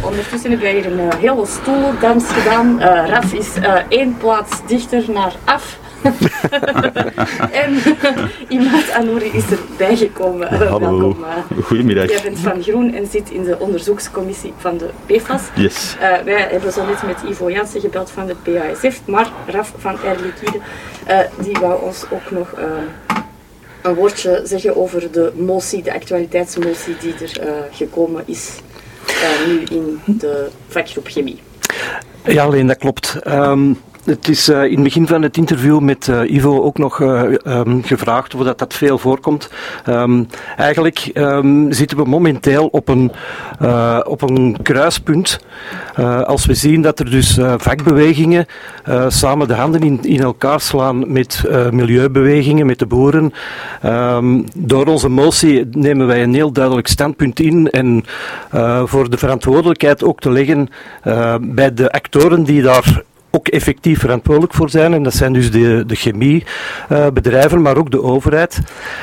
ondertussen hebben wij hier een hele stoelendans gedaan. Raf is 1 plaats dichter naar af. En Imad Anouri is erbij gekomen. Hallo, welkom. Goedemiddag. Jij bent van Groen en zit in de onderzoekscommissie van de PFAS. Yes. Wij hebben zo net met Ivo Jansen gebeld van de PASF, maar Raf van Air Liquide, die wou ons ook nog een woordje zeggen over de motie, de actualiteitsmotie die er gekomen is nu in de vakgroep Chemie. Ja, alleen dat klopt. Het is in het begin van het interview met Ivo ook nog gevraagd of dat veel voorkomt. Eigenlijk zitten we momenteel op een kruispunt. Als we zien dat er dus vakbewegingen samen de handen in elkaar slaan met milieubewegingen, met de boeren. Door onze motie nemen wij een heel duidelijk standpunt in en voor de verantwoordelijkheid ook te leggen bij de actoren die daar ook effectief verantwoordelijk voor zijn. En dat zijn dus de chemiebedrijven, maar ook de overheid.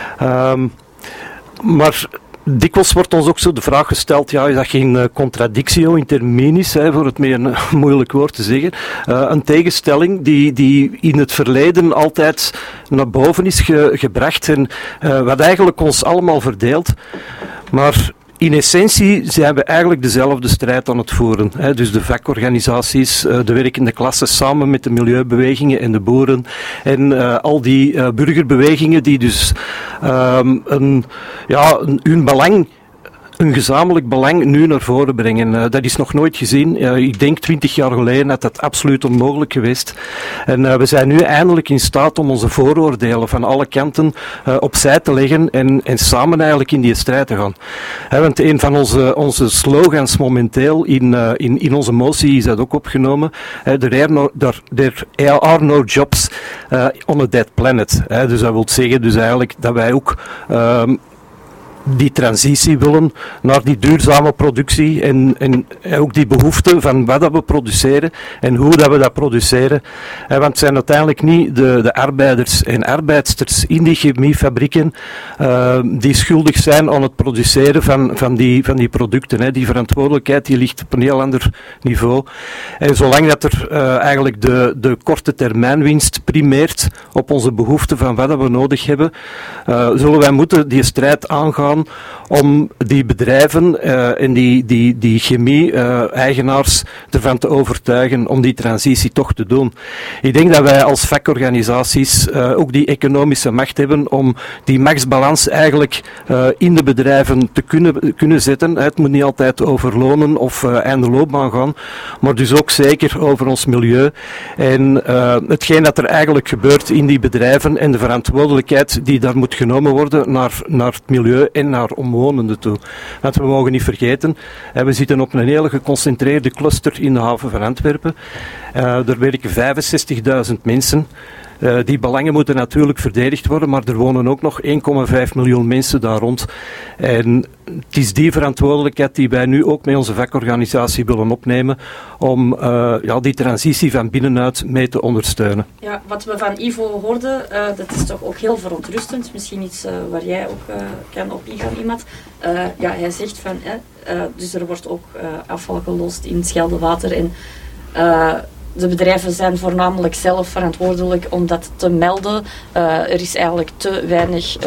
Maar dikwijls wordt ons ook zo de vraag gesteld, ja, is dat geen contradictio in terminis, voor het meer een moeilijk woord te zeggen. Een tegenstelling die in het verleden altijd naar boven is gebracht en wat eigenlijk ons allemaal verdeelt. Maar in essentie zijn we eigenlijk dezelfde strijd aan het voeren. Dus de vakorganisaties, de werkende klasse samen met de milieubewegingen en de boeren en al die burgerbewegingen die dus hun belang, een gezamenlijk belang nu naar voren brengen. Dat is nog nooit gezien. Ik denk 20 jaar geleden had dat absoluut onmogelijk geweest. En we zijn nu eindelijk in staat om onze vooroordelen van alle kanten opzij te leggen en samen eigenlijk in die strijd te gaan. Want een van onze slogans momenteel in onze motie is dat ook opgenomen. There are no jobs on a dead planet. Dus dat wil zeggen dus eigenlijk dat wij ook die transitie willen naar die duurzame productie en ook die behoefte van wat dat we produceren en hoe dat we dat produceren. Want het zijn uiteindelijk niet de arbeiders en arbeidsters in die chemiefabrieken die schuldig zijn aan het produceren van die producten. Die verantwoordelijkheid die ligt op een heel ander niveau. En zolang dat er eigenlijk de korte termijn winst primeert op onze behoeften van wat dat we nodig hebben, zullen wij moeten die strijd aangaan om die bedrijven en die chemie-eigenaars ervan te overtuigen om die transitie toch te doen. Ik denk dat wij als vakorganisaties ook die economische macht hebben om die machtsbalans eigenlijk in de bedrijven te kunnen zetten. Het moet niet altijd over lonen of einde loopbaan gaan, maar dus ook zeker over ons milieu. En hetgeen dat er eigenlijk gebeurt in die bedrijven en de verantwoordelijkheid die daar moet genomen worden naar het milieu en naar omwonenden toe. Want we mogen niet vergeten, we zitten op een hele geconcentreerde cluster in de haven van Antwerpen. Er werken 65.000 mensen. Die belangen moeten natuurlijk verdedigd worden, maar er wonen ook nog 1,5 miljoen mensen daar rond. En het is die verantwoordelijkheid die wij nu ook met onze vakorganisatie willen opnemen om die transitie van binnenuit mee te ondersteunen. Ja, wat we van Ivo hoorden, dat is toch ook heel verontrustend. Misschien iets waar jij ook kan op ingaan, Imad. Hij zegt van, dus er wordt ook afval geloosd in het Scheldewater en de bedrijven zijn voornamelijk zelf verantwoordelijk om dat te melden. Er is eigenlijk te weinig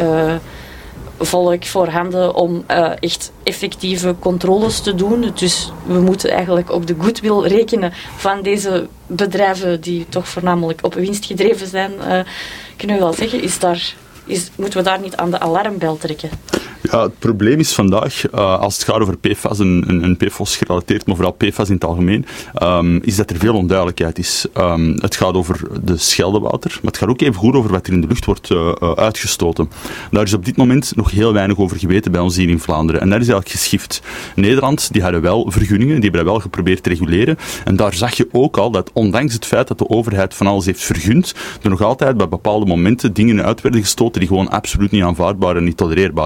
volk voorhanden om echt effectieve controles te doen. Dus we moeten eigenlijk op de goodwill rekenen van deze bedrijven die toch voornamelijk op winst gedreven zijn. Kunnen we wel zeggen, moeten we daar niet aan de alarmbel trekken? Ja, het probleem is vandaag, als het gaat over PFAS en PFOS gerelateerd, maar vooral PFAS in het algemeen, is dat er veel onduidelijkheid is. Het gaat over de Scheldewater, maar het gaat ook even goed over wat er in de lucht wordt uitgestoten. Daar is op dit moment nog heel weinig over geweten bij ons hier in Vlaanderen. En dat is eigenlijk geschift. Nederland, die hadden wel vergunningen, die hebben dat wel geprobeerd te reguleren. En daar zag je ook al dat, ondanks het feit dat de overheid van alles heeft vergund, er nog altijd bij bepaalde momenten dingen uit werden gestoten die gewoon absoluut niet aanvaardbaar en niet tolereerbaar waren.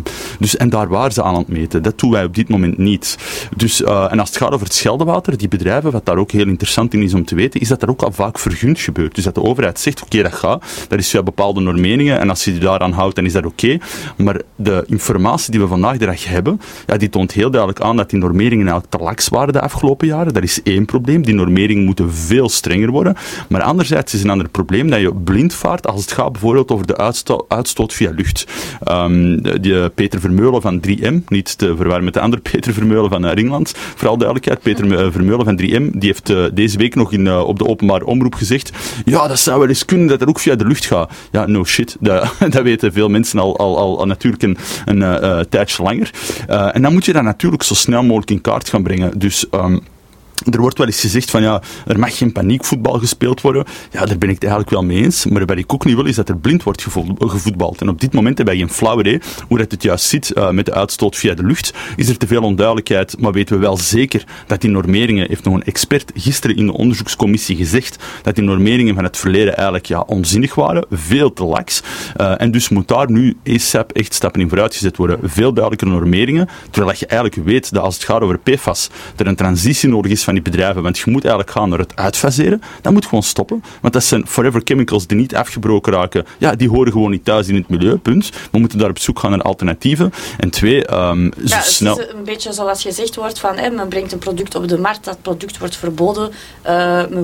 En daar waren ze aan het meten. Dat doen wij op dit moment niet. Dus, en als het gaat over het Scheldewater, die bedrijven, wat daar ook heel interessant in is om te weten, is dat daar ook al vaak vergund gebeurt. Dus dat de overheid zegt, oké, dat gaat, dat is via bepaalde normeringen, en als je je daaraan houdt, dan is dat oké. Maar de informatie die we vandaag de dag hebben, ja, die toont heel duidelijk aan dat die normeringen eigenlijk te laks waren de afgelopen jaren. Dat is één probleem. Die normeringen moeten veel strenger worden. Maar anderzijds is een ander probleem dat je blind vaart als het gaat bijvoorbeeld over de uitstoot via lucht. Die Peter Vermeulen van 3M, niet te verwarren met de andere Peter Vermeulen van Ringland, vooral duidelijkheid, Peter Vermeulen van 3M, die heeft deze week nog op de openbare omroep gezegd, ja, dat zou wel eens kunnen dat er ook via de lucht gaat. Ja, no shit. Dat weten veel mensen al natuurlijk een tijdje langer. En dan moet je dat natuurlijk zo snel mogelijk in kaart gaan brengen. Dus er wordt wel eens gezegd van ja, er mag geen paniekvoetbal gespeeld worden. Ja, daar ben ik het eigenlijk wel mee eens. Maar wat ik ook niet wil, is dat er blind wordt gevoetbald. En op dit moment hebben wij geen flauw idee hoe dat het juist zit met de uitstoot via de lucht. Is er te veel onduidelijkheid, maar weten we wel zeker dat die normeringen, heeft nog een expert gisteren in de onderzoekscommissie gezegd, dat die normeringen van het verleden eigenlijk onzinnig waren, veel te laks. En dus moet daar nu ASAP echt stappen in vooruit gezet worden. Veel duidelijkere normeringen, terwijl je eigenlijk weet dat als het gaat over PFAS, er een transitie nodig is van die bedrijven, want je moet eigenlijk gaan naar het uitfaseren. Dat moet gewoon stoppen, want dat zijn forever chemicals die niet afgebroken raken. Ja, die horen gewoon niet thuis in het milieu, punt. We moeten daar op zoek gaan naar alternatieven. En twee, het snel... is een beetje zoals gezegd wordt van, men brengt een product op de markt, dat product wordt verboden, men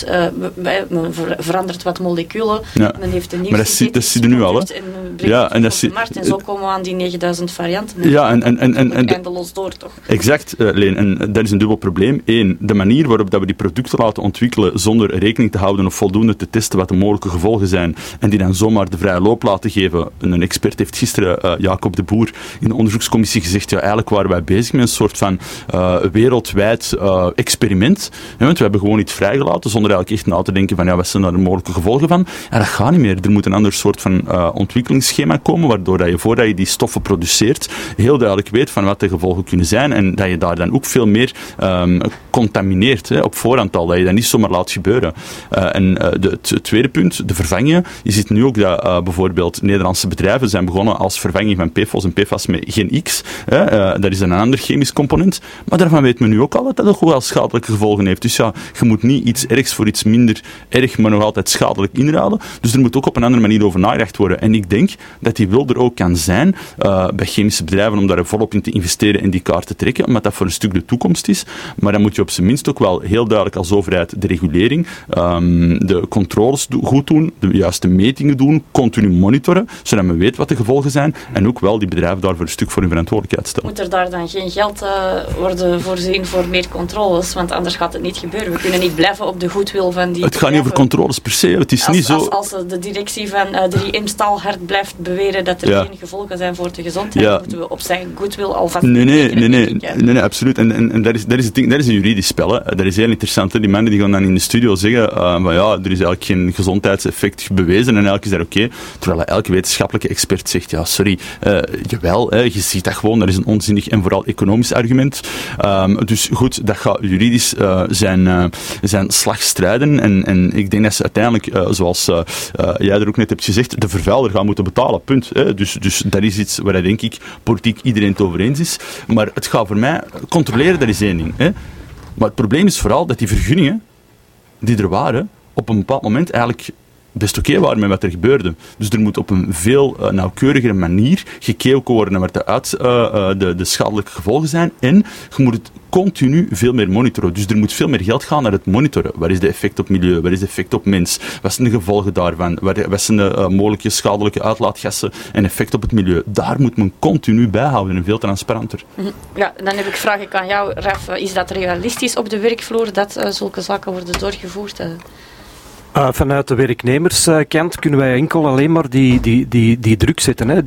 verandert wat moleculen, men heeft een nieuw maar dat zie je nu al, hè? En men brengt het op de markt, en zo komen we aan die 9000 varianten. Ja, en eindeloos door, toch? Exact, Leen. En dat is een dubbel probleem. Eén, de manier waarop dat we die producten laten ontwikkelen zonder rekening te houden of voldoende te testen wat de mogelijke gevolgen zijn en die dan zomaar de vrije loop laten geven. Een expert heeft gisteren, Jacob de Boer, in de onderzoekscommissie gezegd, ja, eigenlijk waren wij bezig met een soort van wereldwijd experiment. Ja, want we hebben gewoon iets vrijgelaten zonder eigenlijk echt na te denken van, ja, wat zijn daar de mogelijke gevolgen van? Ja, dat gaat niet meer. Er moet een ander soort van ontwikkelingsschema komen, waardoor dat je, voordat je die stoffen produceert, heel duidelijk weet van wat de gevolgen kunnen zijn en dat je daar dan ook veel meer contamineert op voorhand al, dat je dat niet zomaar laat gebeuren. Het tweede punt, de vervangingen. Je ziet nu ook dat bijvoorbeeld Nederlandse bedrijven zijn begonnen als vervanging van PFOS en PFAS met geen X. Dat is een ander chemisch component. Maar daarvan weet men nu ook al dat dat ook wel schadelijke gevolgen heeft. Dus ja, je moet niet iets ergs voor iets minder erg, maar nog altijd schadelijk inruilen. Dus er moet ook op een andere manier over nagedacht worden. En ik denk dat die wil er ook kan zijn bij chemische bedrijven om daar volop in te investeren en die kaart te trekken, omdat dat voor een stuk de toekomst is. Maar dan moet je op zijn minst ook wel heel duidelijk als overheid de regulering, de controles goed doen, de juiste metingen doen, continu monitoren, zodat men weet wat de gevolgen zijn en ook wel die bedrijven daarvoor een stuk voor hun verantwoordelijkheid stellen. Moet er daar dan geen geld worden voorzien voor meer controles? Want anders gaat het niet gebeuren. We kunnen niet blijven op de goedwil van die Het gaat niet over controles per se. Het is niet zo... Als de directie van 3M staalhard blijft beweren dat er geen gevolgen zijn voor de gezondheid, moeten we op zijn goodwill alvast... Nee, absoluut. En dat is het ding. Dat is een juridisch spel. Hè. Dat is heel interessant. Hè. Die mannen die gaan dan in de studio zeggen van ja, er is eigenlijk geen gezondheidseffect bewezen en eigenlijk is dat oké. Terwijl elke wetenschappelijke expert zegt, ja, sorry, jawel, je ziet dat gewoon, dat is een onzinnig en vooral economisch argument. Dus goed, dat gaat juridisch zijn slag strijden en ik denk dat ze uiteindelijk, zoals jij er ook net hebt gezegd, de vervuiler gaan moeten betalen, punt. Hè. Dus dat is iets waar denk ik politiek iedereen het over eens is. Maar het gaat voor mij, controleren, dat is één ding. Hè. Maar het probleem is vooral dat die vergunningen die er waren, op een bepaald moment eigenlijk best oké waren met wat er gebeurde. Dus er moet op een veel nauwkeurigere manier gekeken worden naar wat de schadelijke gevolgen zijn en je moet het continu veel meer monitoren. Dus er moet veel meer geld gaan naar het monitoren. Wat is de effect op milieu? Wat is de effect op mens? Wat zijn de gevolgen daarvan? Wat zijn de mogelijke schadelijke uitlaatgassen en effect op het milieu? Daar moet men continu bijhouden en veel transparanter. Ja, dan heb ik vraag ik aan jou, Raf. Is dat realistisch op de werkvloer dat zulke zaken worden doorgevoerd? Vanuit de werknemerskant kunnen wij enkel alleen maar die druk zetten, hè?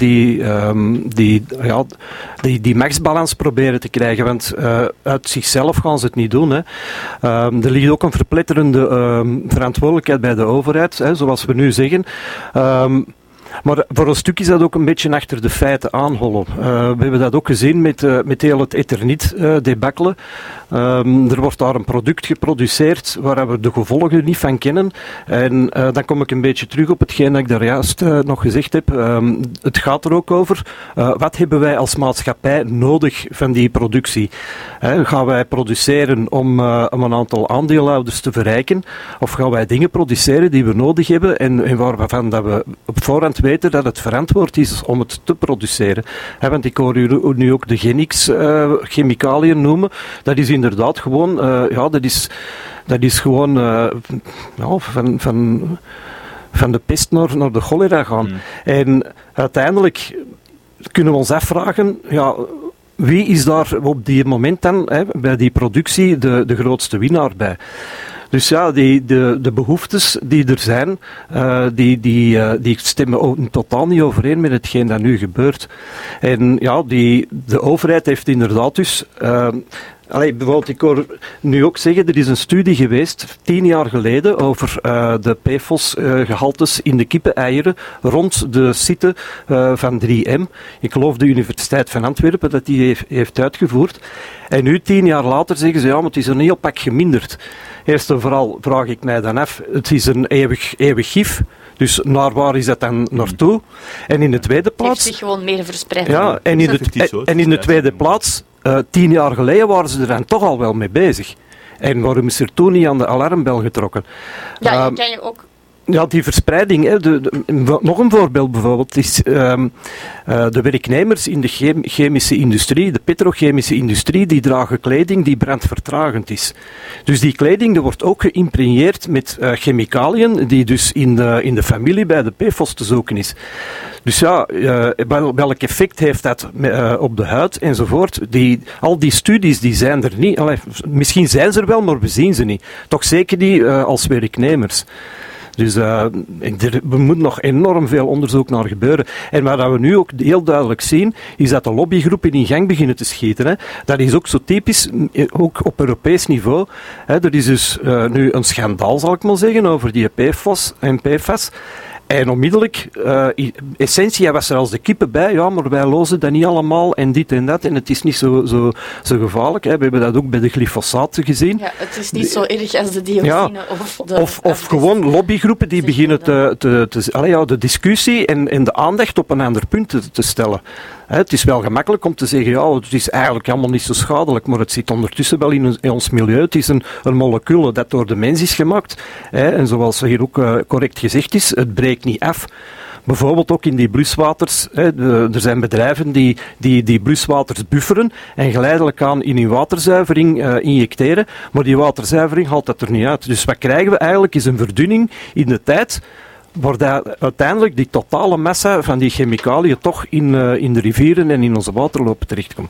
Die machtsbalans proberen te krijgen, want uit zichzelf gaan ze het niet doen. Hè? Er ligt ook een verpletterende verantwoordelijkheid bij de overheid, hè, zoals we nu zeggen. Maar voor een stuk is dat ook een beetje achter de feiten aanhollen. We hebben dat ook gezien met heel het Eternit-debakkelen. Er wordt daar een product geproduceerd waar we de gevolgen niet van kennen. En dan kom ik een beetje terug op hetgeen dat ik daar juist nog gezegd heb. Het gaat er ook over, wat hebben wij als maatschappij nodig van die productie? Gaan wij produceren om een aantal aandeelhouders te verrijken? Of gaan wij dingen produceren die we nodig hebben en waarvan dat we op voorhand weten dat het verantwoord is om het te produceren? Want ik hoor u nu ook de chemicaliën noemen. Dat is inderdaad gewoon, dat is gewoon van de pest naar de cholera gaan. En uiteindelijk kunnen we ons afvragen, wie is daar op die moment dan, bij die productie, de grootste winnaar bij? Dus ja, de behoeftes die er zijn, die stemmen totaal niet overeen met hetgeen dat nu gebeurt. En ja, de overheid heeft inderdaad dus... bijvoorbeeld, ik hoor nu ook zeggen, er is een studie geweest 10 jaar geleden over de PFOS-gehaltes in de kippeneieren rond de site van 3M. Ik geloof de Universiteit van Antwerpen dat die heeft uitgevoerd. En nu 10 jaar later zeggen ze, maar het is een heel pak geminderd. Eerst en vooral vraag ik mij dan af, het is een eeuwig gif. Dus naar waar is dat dan naartoe? En in de tweede plaats... Het heeft zich gewoon meer verspreid. Ja, en in de tweede plaats, 10 jaar geleden waren ze er dan toch al wel mee bezig. En waarom is er toen niet aan de alarmbel getrokken? Ja, kan je ook... Ja, die verspreiding. Nog een voorbeeld bijvoorbeeld is de werknemers in de chemische industrie, de petrochemische industrie, die dragen kleding die brandvertragend is. Dus die kleding wordt ook geïmpregneerd met chemicaliën die dus in de familie bij de PFOS te zoeken is. Dus ja, welk effect heeft dat op de huid enzovoort? Al die studies die zijn er niet. Misschien zijn ze er wel, maar we zien ze niet. Toch zeker niet als werknemers. Dus er moet nog enorm veel onderzoek naar gebeuren. En wat we nu ook heel duidelijk zien, is dat de lobbygroepen in gang beginnen te schieten. Hè. Dat is ook zo typisch, ook op Europees niveau. Hè. Er is dus nu een schandaal, zal ik maar zeggen, over die PFOS en PFAS. En onmiddellijk, Essentia was er als de kippen bij, ja, maar wij lozen dat niet allemaal en dit en dat. En het is niet zo gevaarlijk. Hè. We hebben dat ook bij de glyfosaten gezien. Ja, het is niet zo erg als de dioxine of gewoon lobbygroepen die beginnen de discussie en de aandacht op een ander punt te stellen. Het is wel gemakkelijk om te zeggen, het is eigenlijk helemaal niet zo schadelijk, maar het zit ondertussen wel in ons milieu. Het is een molecuul dat door de mens is gemaakt. En zoals hier ook correct gezegd is, het breekt niet af. Bijvoorbeeld ook in die bluswaters. Er zijn bedrijven die bluswaters bufferen en geleidelijk aan in hun waterzuivering injecteren, maar die waterzuivering haalt dat er niet uit. Dus wat krijgen we eigenlijk is een verdunning in de tijd, waar uiteindelijk die totale massa van die chemicaliën toch in de rivieren en in onze waterlopen terechtkomt.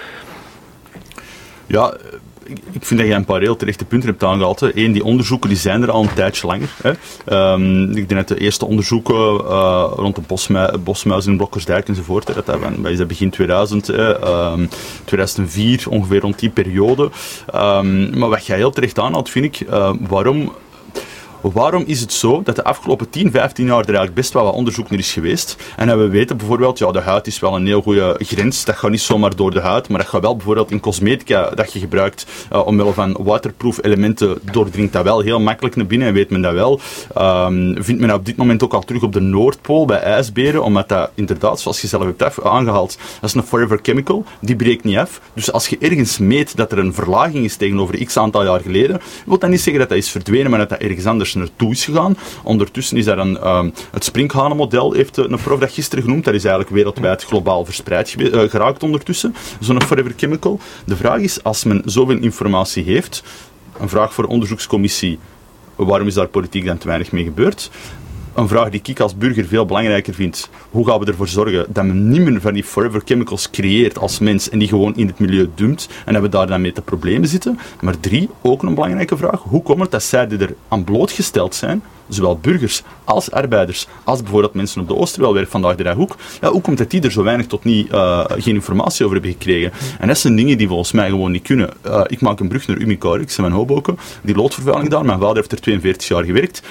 Ja, ik vind dat je een paar heel terechte punten hebt aangehaald. Eén, die onderzoeken die zijn er al een tijdje langer. Hè. Ik denk dat de eerste onderzoeken rond de bosmuis in Blokkersdijk enzovoort, dat is dat begin 2000, 2004, ongeveer rond die periode. Maar wat jij heel terecht aanhaalt, vind ik, waarom is het zo dat de afgelopen 10, 15 jaar er eigenlijk best wel wat onderzoek naar is geweest? En dat we weten bijvoorbeeld, de huid is wel een heel goede grens. Dat gaat niet zomaar door de huid, maar dat gaat wel bijvoorbeeld in cosmetica dat je gebruikt omwille van waterproof elementen doordringt dat wel heel makkelijk naar binnen en weet men dat wel. Vindt men op dit moment ook al terug op de Noordpool bij ijsberen, omdat dat inderdaad, zoals je zelf hebt aangehaald, dat is een forever chemical, die breekt niet af. Dus als je ergens meet dat er een verlaging is tegenover x aantal jaar geleden, wil dat niet zeggen dat dat is verdwenen, maar dat dat ergens anders naartoe is gegaan. Ondertussen is daar het sprinkhanenmodel, heeft een prof dat gisteren genoemd, dat is eigenlijk wereldwijd globaal verspreid geraakt ondertussen, zo'n forever chemical. De vraag is, als men zoveel informatie heeft, een vraag voor de onderzoekscommissie, waarom is daar politiek dan te weinig mee gebeurd? Een vraag die ik als burger veel belangrijker vind. Hoe gaan we ervoor zorgen dat men niet meer van die forever chemicals creëert als mens en die gewoon in het milieu dumpt en dat we daar dan mee te problemen zitten? Maar 3, ook een belangrijke vraag. Hoe komt het dat zij die er aan blootgesteld zijn, zowel burgers als arbeiders, als bijvoorbeeld mensen op de Oosterwelwerf vandaag de dag ook, hoe komt het die er zo weinig tot niet geen informatie over hebben gekregen? En dat zijn dingen die volgens mij gewoon niet kunnen. Ik maak een brug naar Umicore, ik ben van Hoboken, die loodvervuiling daar. Mijn vader heeft er 42 jaar gewerkt.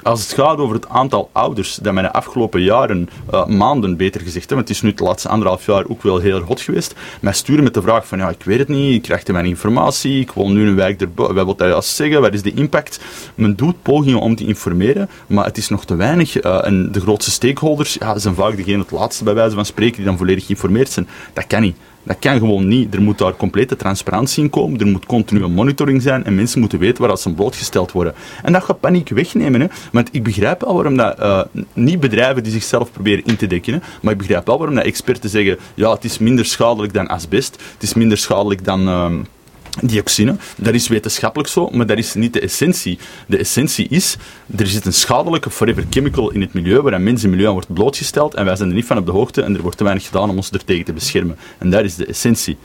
Als het gaat over het aantal ouders dat mij de afgelopen jaren, maanden beter gezegd, want het is nu het laatste 1,5 jaar ook wel heel hot geweest, mij sturen met de vraag van, ja, ik weet het niet, ik krijg te weinig informatie, ik woon nu in een wijk erboven, wat wil dat juist zeggen, wat is de impact? Men doet pogingen om te informeren, maar het is nog te weinig. En de grootste stakeholders zijn vaak degene het laatste bij wijze van spreken die dan volledig geïnformeerd zijn. Dat kan niet. Dat kan gewoon niet. Er moet daar complete transparantie in komen. Er moet continue monitoring zijn en mensen moeten weten waar ze blootgesteld worden. En dat gaat paniek wegnemen. Hè. Want ik begrijp wel waarom dat, niet bedrijven die zichzelf proberen in te dekken, hè, maar ik begrijp wel waarom dat experten zeggen, ja, het is minder schadelijk dan asbest, het is minder schadelijk dan dioxine. Dat is wetenschappelijk zo, maar dat is niet de essentie. De essentie is, er zit een schadelijke forever chemical in het milieu, waar mensen milieu aan wordt blootgesteld en wij zijn er niet van op de hoogte en er wordt te weinig gedaan om ons er tegen te beschermen. En dat is de essentie.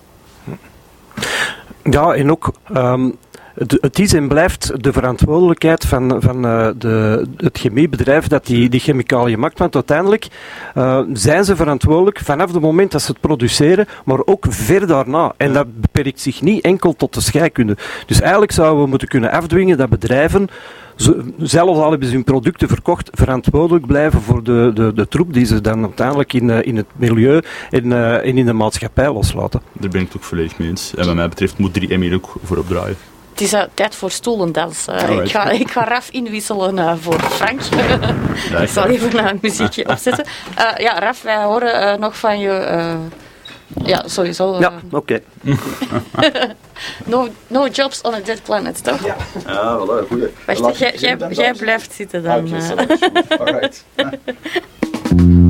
Ja, en ook het is en blijft de verantwoordelijkheid van het chemiebedrijf dat die chemicaliën maakt. Want uiteindelijk zijn ze verantwoordelijk vanaf het moment dat ze het produceren, maar ook ver daarna. En dat beperkt zich niet enkel tot de scheikunde. Dus eigenlijk zouden we moeten kunnen afdwingen dat bedrijven, zelfs al hebben ze hun producten verkocht, verantwoordelijk blijven voor de troep die ze dan uiteindelijk in het milieu en in de maatschappij loslaten. Daar ben ik het ook volledig mee eens. En wat mij betreft moet 3M hier ook voor opdraaien. Het is tijd voor stoelendans. Ik ga Raf inwisselen voor Frank. Ik zal even een muziekje opzetten. Ja, Raf, wij horen nog van je... ja, sowieso. Ja, oké. No jobs on a dead planet, toch? Ja, voilà, goeie. Wacht, jij blijft zitten dan. Alright.